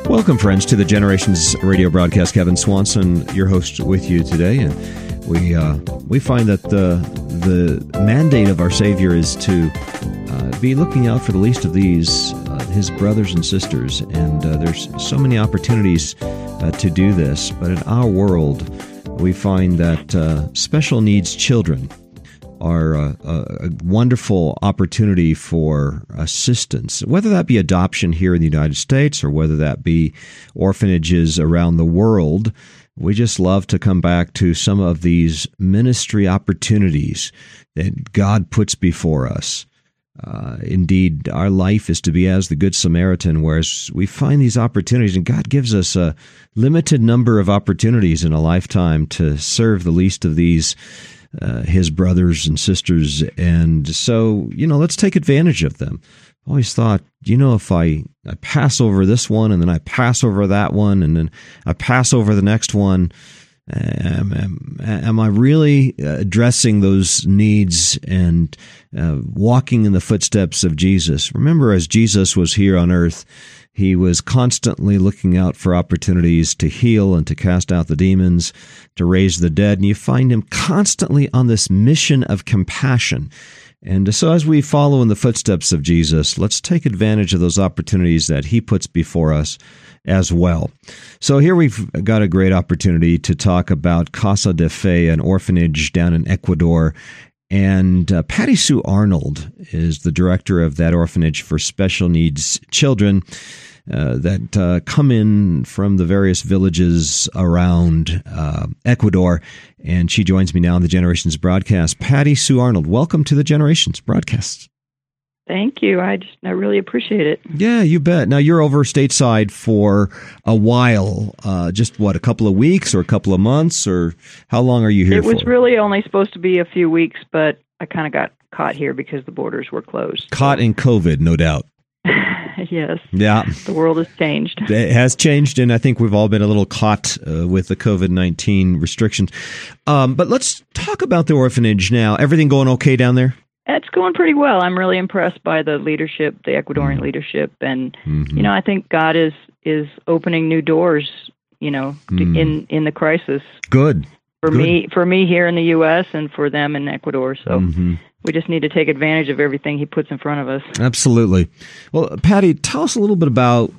Welcome, friends, to the Generations radio broadcast. Kevin Swanson, your host, with you today, and we find that the mandate of our Savior is to be looking out for the least of these, His brothers and sisters, and there's so many opportunities to do this. But in our world, we find that special needs children are a wonderful opportunity for assistance, whether that be adoption here in the United States or whether that be orphanages around the world. We just love to come back to some of these ministry opportunities that God puts before us. Indeed, our life is to be as the Good Samaritan, whereas we find these opportunities, and God gives us a limited number of opportunities in a lifetime to serve the least of these His brothers and sisters. And so, let's take advantage of them. I always thought, if I pass over this one and then I pass over that one and then I pass over the next one, am I really addressing those needs and walking in the footsteps of Jesus? Remember, as Jesus was here on earth, He was constantly looking out for opportunities to heal and to cast out the demons, to raise the dead. And you find Him constantly on this mission of compassion. And so as we follow in the footsteps of Jesus, let's take advantage of those opportunities that He puts before us as well. So here we've got a great opportunity to talk about Casa de Fe, an orphanage down in Ecuador. And Patty Sue Arnold is the director of that orphanage for special needs children that come in from the various villages around Ecuador. And she joins me now on the Generations broadcast. Patty Sue Arnold, welcome to the Generations broadcast. Thank you. I really appreciate it. Yeah, you bet. Now, you're over stateside for a while, just a couple of weeks or a couple of months, or how long are you here for? It was really only supposed to be a few weeks, but I kind of got caught here because the borders were closed. Caught in COVID, no doubt. Yes. Yeah. The world has changed. It has changed, and I think we've all been a little caught with the COVID-19 restrictions. But let's talk about the orphanage now. Everything going okay down there? It's going pretty well. I'm really impressed by the leadership, the Ecuadorian leadership, and I think God is opening new doors, in the crisis. Good. For me here in the U.S. and for them in Ecuador. So we just need to take advantage of everything He puts in front of us. Absolutely. Well, Patty, tell us a little bit about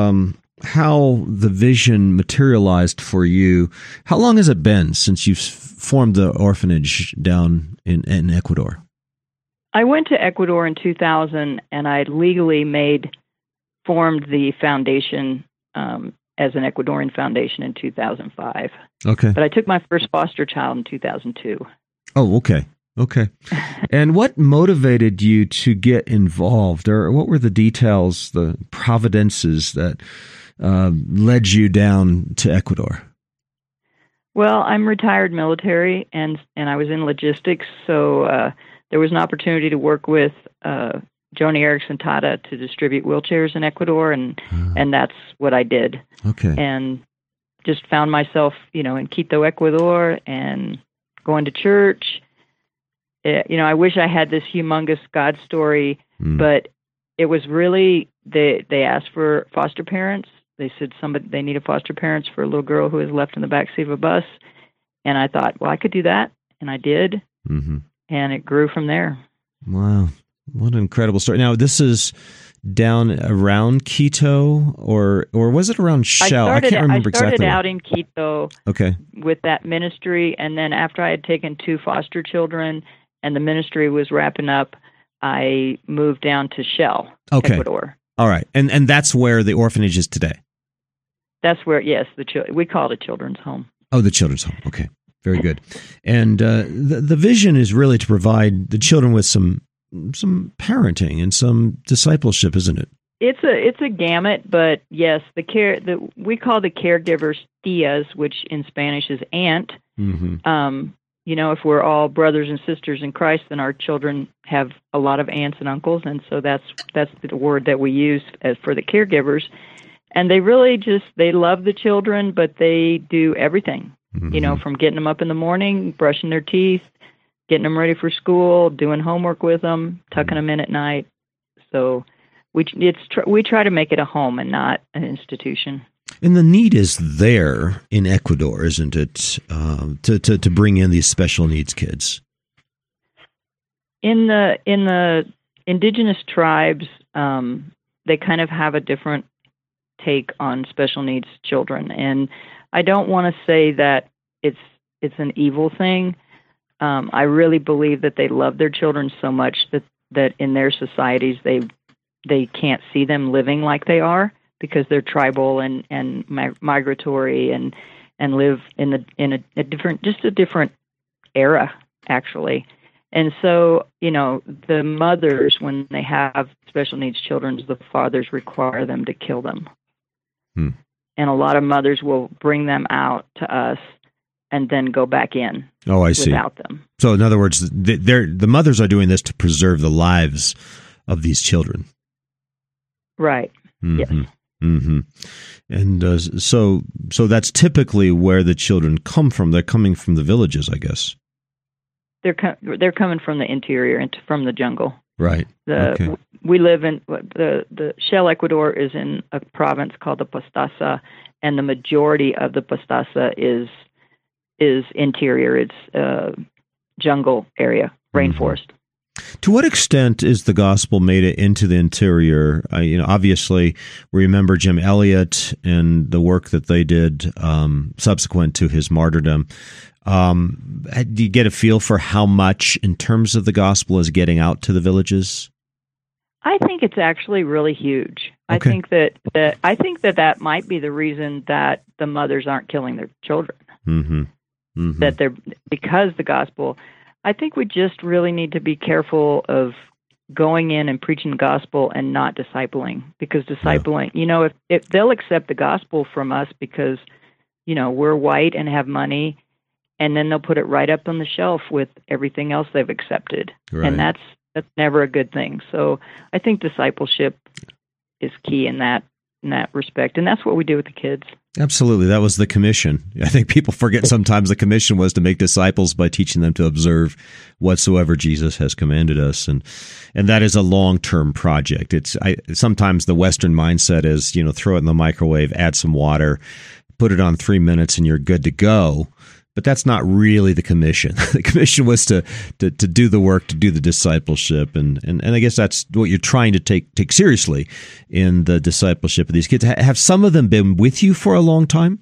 how the vision materialized for you. How long has it been since you've formed the orphanage down in Ecuador? I went to Ecuador in 2000, and I legally formed the foundation as an Ecuadorian foundation in 2005. Okay. But I took my first foster child in 2002. Oh, okay. Okay. And what motivated you to get involved, or what were the details, the providences that led you down to Ecuador? Well, I'm retired military, and I was in logistics, so there was an opportunity to work with Joni Eareckson Tada to distribute wheelchairs in Ecuador, and that's what I did. Okay. And just found myself, in Quito, Ecuador, and going to church. I wish I had this humongous God story, but it was really, they asked for foster parents. They said they needed foster parents for a little girl who was left in the backseat of a bus. And I thought, well, I could do that. And I did. And it grew from there. Wow. What an incredible story. Now, this is down around Quito, or was it around Shell? I can't remember exactly. I started out in Quito with that ministry, and then after I had taken 2 foster children and the ministry was wrapping up, I moved down to Shell, Ecuador. All right. And that's where the orphanage is today? That's where, yes, we call it a children's home. Oh, the children's home. Okay. Very good. And the vision is really to provide the children with some parenting and some discipleship, isn't it? It's a gamut, but yes, we call the caregivers tías, which in Spanish is aunt. If we're all brothers and sisters in Christ, then our children have a lot of aunts and uncles, and so that's the word that we use as for the caregivers. And they really they love the children, but they do everything. From getting them up in the morning, brushing their teeth, getting them ready for school, doing homework with them, tucking them in at night. So we try to make it a home and not an institution. And the need is there in Ecuador, isn't it, to bring in these special needs kids? In the indigenous tribes, they kind of have a different take on special needs children, and I don't want to say that it's an evil thing. I really believe that they love their children so much that in their societies they can't see them living like they are, because they're tribal and migratory and live in a different era, actually. And so, the mothers, when they have special needs children, the fathers require them to kill them. And a lot of mothers will bring them out to us and then go back in. Oh, I see. Without them. So, in other words, the mothers are doing this to preserve the lives of these children. Right. Mm-hmm. Yes. Mm-hmm. And so that's typically where the children come from. They're coming from the villages, I guess. They're coming from the interior and from the jungle. Right. Okay. We live in the Shell Ecuador is in a province called the Pastaza, and the majority of the Pastaza is interior. It's jungle area, rainforest. To what extent is the gospel made it into the interior? Obviously, we remember Jim Elliot and the work that they did subsequent to his martyrdom. Do you get a feel for how much, in terms of the gospel, is getting out to the villages? I think it's actually really huge. Okay. I think that might be the reason that the mothers aren't killing their children. Mm-hmm. Mm-hmm. That they're because the gospel. I think we just really need to be careful of going in and preaching the gospel and not discipling, because discipling, if they'll accept the gospel from us because, we're white and have money, and then they'll put it right up on the shelf with everything else they've accepted. Right. And that's never a good thing. So I think discipleship is key in that respect. And that's what we do with the kids. Absolutely. That was the commission. I think people forget sometimes the commission was to make disciples by teaching them to observe whatsoever Jesus has commanded us. And that is a long-term project. Sometimes the Western mindset is, throw it in the microwave, add some water, put it on 3 minutes, and you're good to go. But that's not really the commission. The commission was to do the work, to do the discipleship, and I guess that's what you're trying to take seriously in the discipleship of these kids. Have some of them been with you for a long time?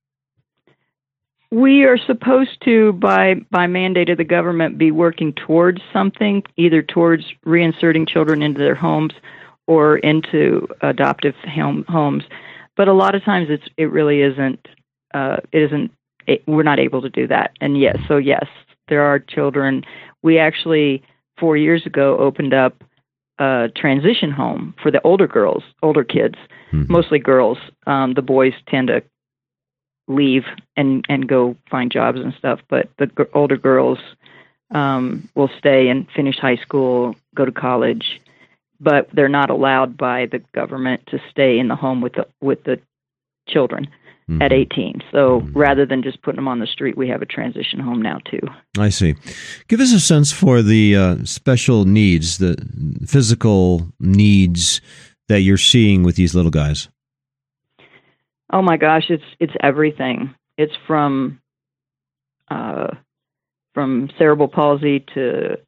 We are supposed to, by mandate of the government, be working towards something, either towards reinserting children into their homes or into adoptive homes. But a lot of times it really isn't. We're not able to do that. And yes, there are children. We actually 4 years ago opened up a transition home for the older kids, mostly girls. The boys tend to leave and go find jobs and stuff, but the older girls will stay and finish high school, go to college, but they're not allowed by the government to stay in the home with the children. At 18. So rather than just putting them on the street, we have a transition home now, too. I see. Give us a sense for the special needs, the physical needs that you're seeing with these little guys. Oh, my gosh, it's everything. It's from cerebral palsy to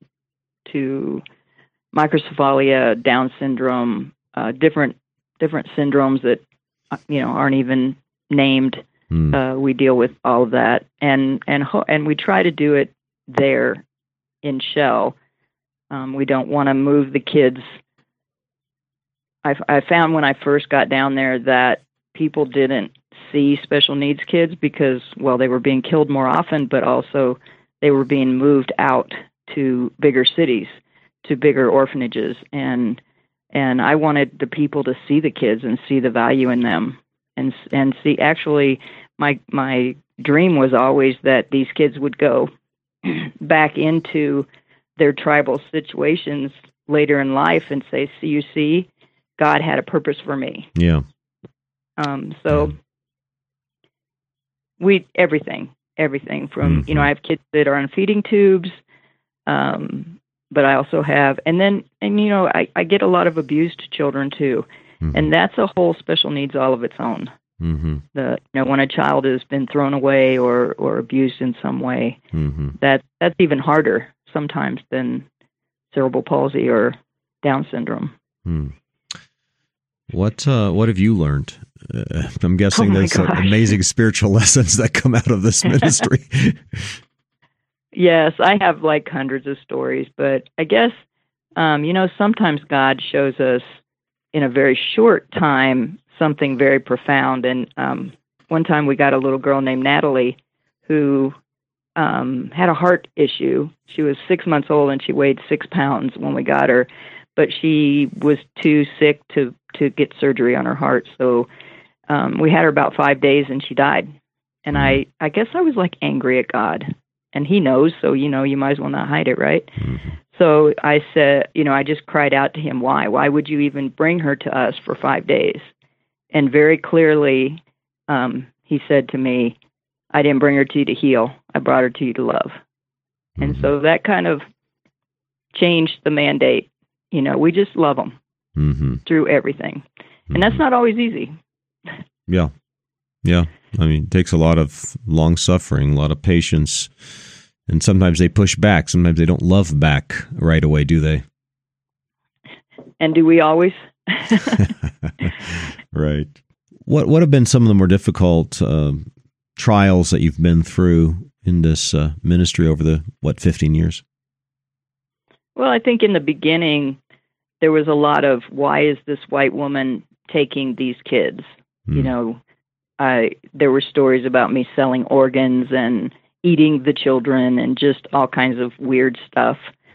microcephalia, Down syndrome, different syndromes that aren't even named. We deal with all of that, and we try to do it there in Shell. We don't want to move the kids. I found when I first got down there that people didn't see special needs kids because, well, they were being killed more often, but also they were being moved out to bigger cities, to bigger orphanages, and I wanted the people to see the kids and see the value in them. And see, actually, my dream was always that these kids would go back into their tribal situations later in life and say, see, God had a purpose for me. Yeah. Everything from, I have kids that are on feeding tubes, but I also have, and I get a lot of abused children too, and that's a whole special needs all of its own. When a child has been thrown away or abused in some way, that's even harder sometimes than cerebral palsy or Down syndrome. What have you learned? I'm guessing there's amazing spiritual lessons that come out of this ministry. Yes, I have like hundreds of stories, but I guess, sometimes God shows us in a very short time something very profound. And one time we got a little girl named Natalie who had a heart issue. She was 6 months old and she weighed 6 pounds when we got her, but she was too sick to get surgery on her heart. So we had her about 5 days and she died. And I guess I was like angry at God. And he knows, so, you might as well not hide it, right? So I said, I just cried out to him, why? Why would you even bring her to us for 5 days? And very clearly, he said to me, I didn't bring her to you to heal. I brought her to you to love. And so that kind of changed the mandate. We just love them through everything. And that's not always easy. Yeah. Yeah. I mean, it takes a lot of long suffering, a lot of patience. And sometimes they push back. Sometimes they don't love back right away, do they? And do we always? Right. What have been some of the more difficult trials that you've been through in this ministry over the, 15 years? Well, I think in the beginning, there was a lot of, why is this white woman taking these kids? There were stories about me selling organs and eating the children and just all kinds of weird stuff.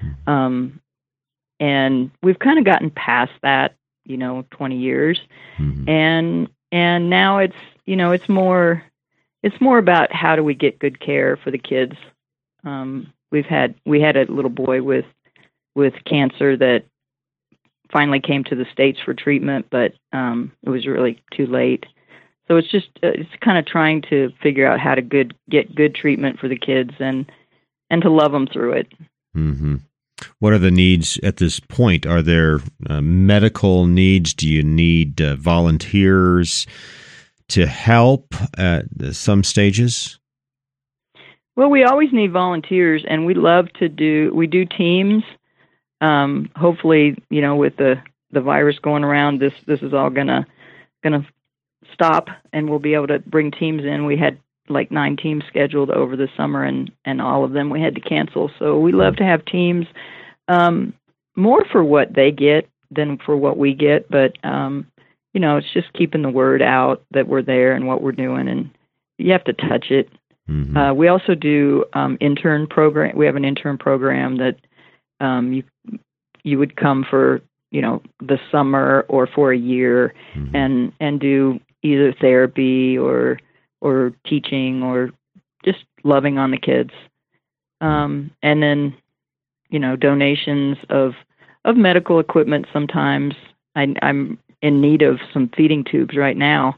And we've kind of gotten past that, 20 years. And now it's, it's more about how do we get good care for the kids. We had a little boy with cancer that finally came to the States for treatment, but it was really too late. So it's just it's kind of trying to figure out how to get good treatment for the kids and to love them through it. What are the needs at this point? Are there medical needs? Do you need volunteers to help at some stages? Well, we always need volunteers, and we do teams. Hopefully, with the virus going around, this is all gonna stop, and we'll be able to bring teams in. We had like 9 teams scheduled over the summer, and all of them we had to cancel. So we love to have teams, more for what they get than for what we get. But it's just keeping the word out that we're there and what we're doing, and you have to touch it. We also do intern program. We have an intern program that you would come for the summer or for a year and do either therapy or teaching or just loving on the kids. And then, donations of medical equipment sometimes. I'm in need of some feeding tubes right now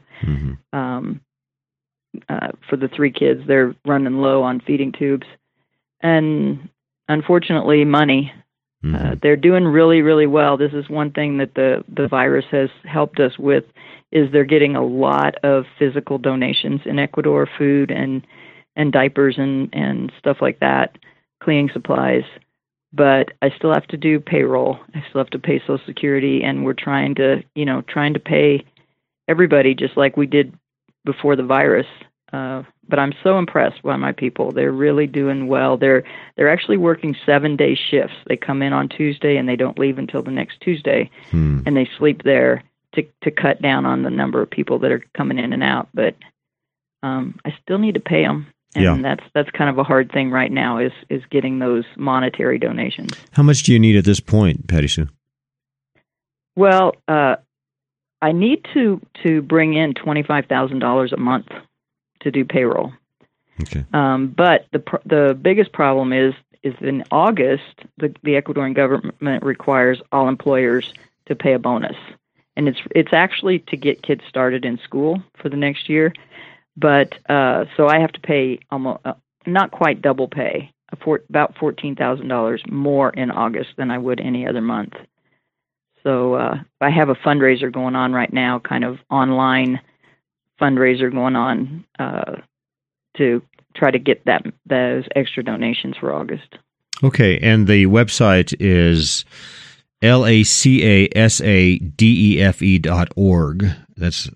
for the 3 kids. They're running low on feeding tubes. And unfortunately, money. They're doing really, really well. This is one thing that the virus has helped us with, is they're getting a lot of physical donations in Ecuador, food and diapers and stuff like that, cleaning supplies. But I still have to do payroll. I still have to pay Social Security, and we're trying to pay everybody just like we did before the virus. But I'm so impressed by my people. They're really doing well. They're actually working 7-day shifts. They come in on Tuesday and they don't leave until the next Tuesday, and they sleep there to cut down on the number of people that are coming in and out. But I still need to pay them, and that's kind of a hard thing right now is getting those monetary donations. How much do you need at this point, Patty Sue? Well, I need to bring in $25,000 a month to do payroll. Okay. But the biggest problem is in August, the Ecuadorian government requires all employers to pay a bonus, and it's actually to get kids started in school for the next year. But so I have to pay almost not quite double pay. about $14,000 more in August than I would any other month. So I have a fundraiser going on right now, kind of online fundraiser going on to try to get those extra donations for August. Okay, and the website is lacasadefe.org. That's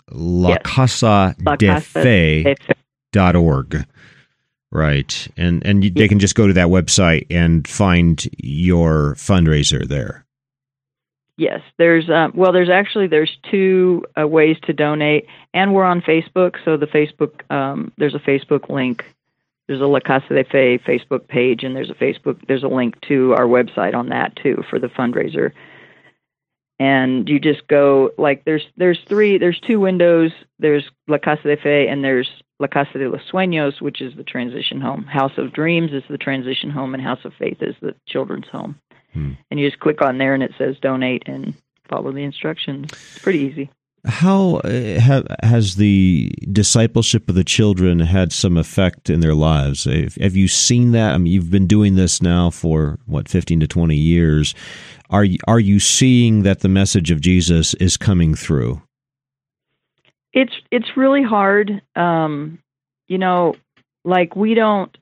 lacasadefe.org. Right, and they can just go to that website and find your fundraiser there. Yes, there's two ways to donate, and we're on Facebook. So the Facebook there's a Facebook link. There's a La Casa de Fe Facebook page, and there's a link to our website on that too for the fundraiser. And you just go there's two windows. There's La Casa de Fe and there's La Casa de los Sueños, which is the transition home. House of Dreams is the transition home, and House of Faith is the children's home. And you just click on there, and it says donate and follow the instructions. It's pretty easy. How has the discipleship of the children had some effect in their lives? Have you seen that? I mean, you've been doing this now for, 15 to 20 years. Are you seeing that the message of Jesus is coming through? It's really hard. We don't,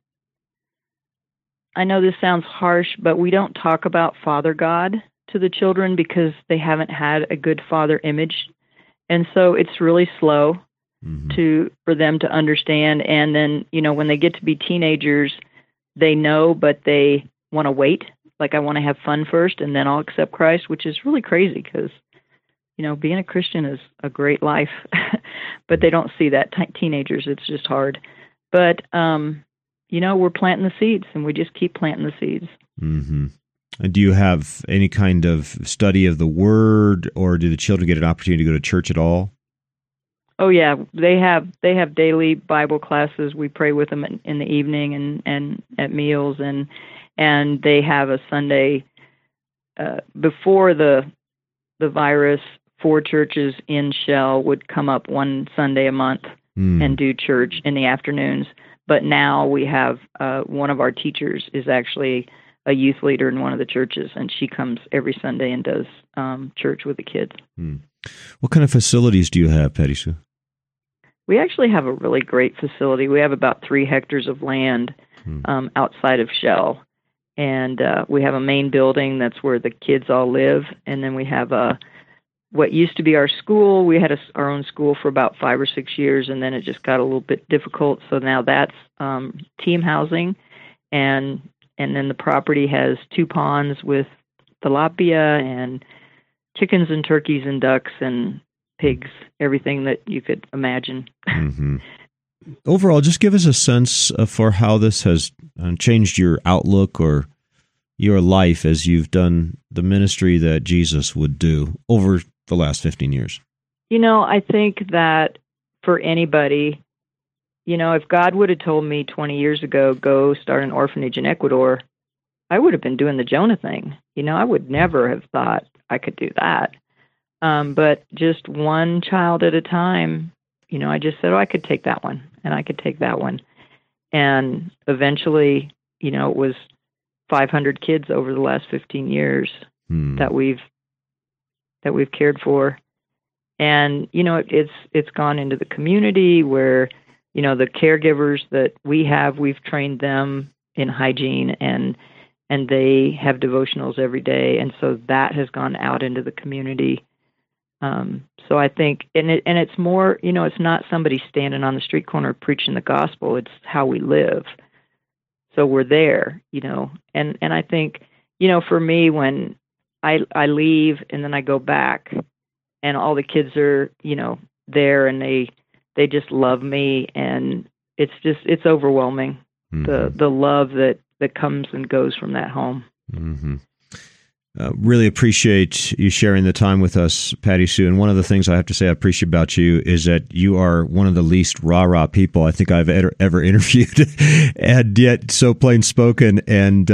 I know this sounds harsh, but we don't talk about Father God to the children because they haven't had a good father image. And so it's really slow for them to understand. And then, when they get to be teenagers, they know, but they want to wait. Like, I want to have fun first, and then I'll accept Christ, which is really crazy because, being a Christian is a great life. But they don't see that. Teenagers, it's just hard. But, we're planting the seeds, and we just keep planting the seeds. Mm-hmm. Do you have any kind of study of the Word, or do the children get an opportunity to go to church at all? Oh yeah, they have daily Bible classes. We pray with them in the evening and at meals, and they have a Sunday before the virus. 4 churches in Shell would come up one Sunday a month and do church in the afternoons. But now we have one of our teachers is actually a youth leader in one of the churches, and she comes every Sunday and does church with the kids. What kind of facilities do you have, Patty Sue? We actually have a really great facility. We have about 3 hectares of land outside of Shell, and we have a main building that's where the kids all live, and then we have what used to be our school. We had our own school for about 5 or 6 years, and then it just got a little bit difficult. So now that's team housing, and then the property has 2 ponds with tilapia and chickens and turkeys and ducks and pigs, everything that you could imagine. Overall, just give us a sense for how this has changed your outlook or your life as you've done the ministry that Jesus would do over the last 15 years. I think that for anybody, if God would have told me 20 years ago, go start an orphanage in Ecuador, I would have been doing the Jonah thing. I would never have thought I could do that. But just one child at a time, I just said, I could take that one, and I could take that one. And eventually, it was 500 kids over the last 15 years that we've cared for. And, it's gone into the community where, the caregivers that we've trained them in hygiene and they have devotionals every day. And so that has gone out into the community. So I think, and it's more, it's not somebody standing on the street corner preaching the gospel. It's how we live. So we're there, and I think, for me, when I leave and then I go back and all the kids are, there and they just love me, and it's overwhelming, the love that comes and goes from that home. Really appreciate you sharing the time with us, Patty Sue. And one of the things I have to say I appreciate about you is that you are one of the least rah-rah people I think I've ever interviewed, and yet so plain-spoken and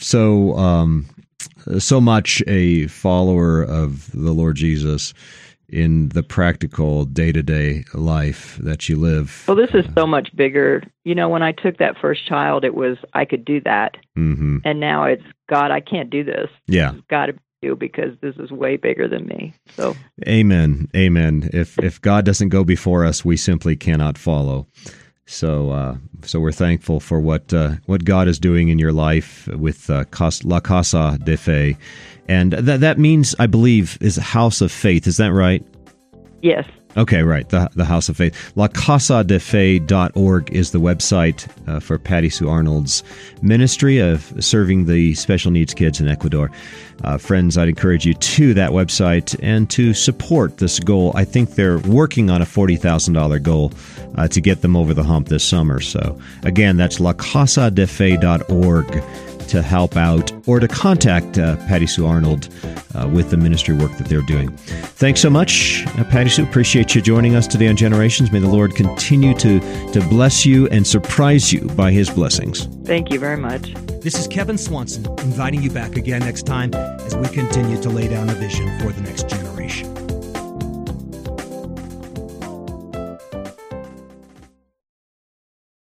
so much a follower of the Lord Jesus. in the practical day-to-day life that you live. Well, this is so much bigger. You know, when I took that first child, it was, I could do that. Mm-hmm. And now it's, God, I can't do this. Yeah. It's got to be you because this is way bigger than me. So, Amen. Amen. If God doesn't go before us, we simply cannot follow. So we're thankful for what God is doing in your life with La Casa de Fe. And that means, I believe, is a house of faith. Is that right? yes. Okay, right. The House of Faith. LaCasaDeFe.org is the website for Patty Sue Arnold's ministry of serving the special needs kids in Ecuador. Friends, I'd encourage you to that website and to support this goal. I think they're working on a $40,000 goal to get them over the hump this summer. So, again, that's LaCasaDeFe.org to help out or to contact Patty Sue Arnold with the ministry work that they're doing. Thanks so much, Patty Sue. Appreciate you joining us today on Generations. May the Lord continue to bless you and surprise you by His blessings. Thank you very much. This is Kevin Swanson inviting you back again next time as we continue to lay down a vision for the next generation.